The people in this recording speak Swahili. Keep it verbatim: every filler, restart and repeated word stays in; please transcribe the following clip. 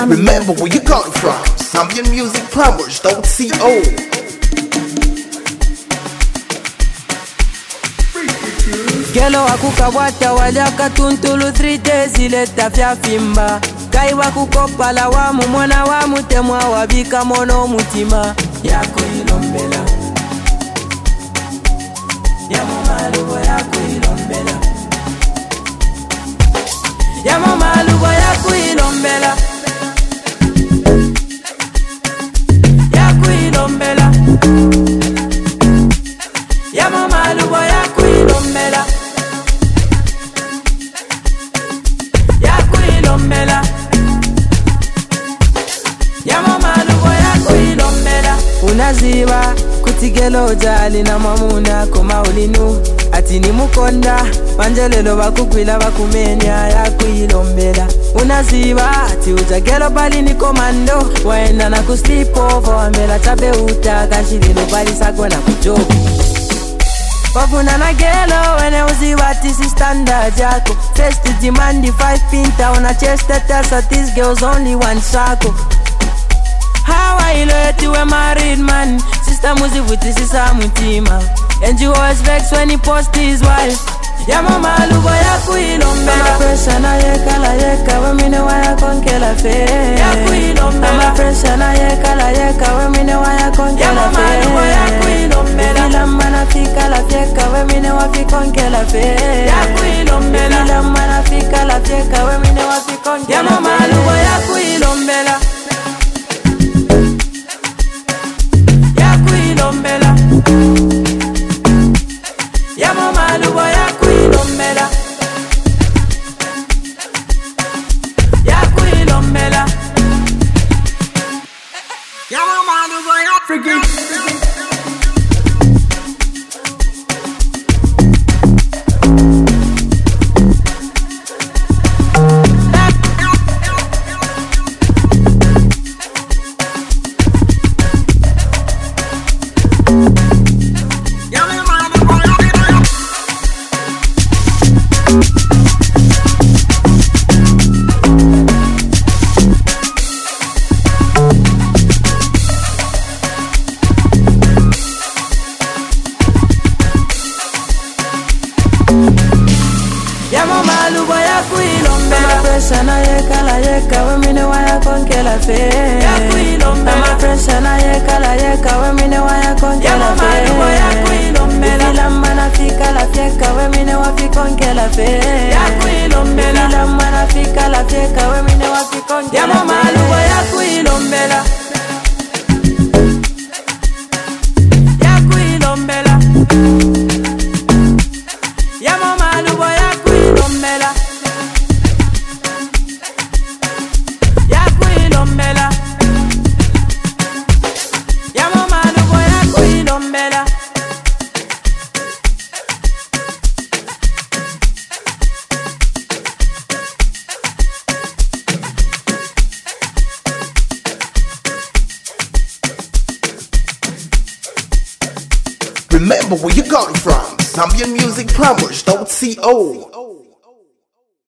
Remember where you got it from. Zambian Music Plumbers dot co. Gelo akukabwata waliaka tuntulu three days ileta fya fimba. Kai wakukopa la wamu mwana wamu temwa wabika mono mutima. Yako ilombela Yamo malugo yako ilombela Yamo malugo yako ilombela Yako ilombela Yamo malugo yako ilombela Yako ilombela Yamo malugo yako ilombela Unaziba kutigelo jali na mamuna koma ulinu ati ni mukonda manjelelo bakugwila bakumenya yakwilombela unaziba ati ujagelo bali ni komando waenda na kusleep over wambela chabe utakashililo bali sagona kujobu wafuna na gelo wene uziba tisi standard yako first to demand the five pinta una chest test at this girl's only one shako. How I let you a married man. Sister Muzi with this is a mutima. And you always vex when he post his wife. Yamo malugo yaku ilombela. I'm a pressure na yeka la yeka. Wemine waya konkela fe. Yaku ilombela. I'm a pressure na yeka la yeka. Wemine waya konkela fe. Yamo malugo yaku ilombela. Ila mana fika la fieka. Wemine wafi konkela fe. Yaku ilombela. Ila mana fika la fieka. Wemine wafi konkela fe. Yamo malugo yaku ilombela. Ilombela Yamo malugo yaku ilombela Yaku ilombela Yamo malugo yaku freaking Yamo malugo yaku ilombela. I'm a pressure na yeka la yeka. Wemine waya konkela fe. Yaku ilombela. I'm a pressure na yeka la yeka. Wemine waya konkela fe. Yamo malugo yaku ilombela. Ila mana fika la fieka. Wemine wafi konkela fe. Yaku ilombela. Ila mana fika la fieka. Wemine wafi konkela fe. Yamo malugo yaku ilombela. Yaku ilombela. Yamo malugo yaku ilombela. Yaku ilombela. Yamo malugo yaku ilombela. Remember where you got it from. Zambian Music Plumbers dot co.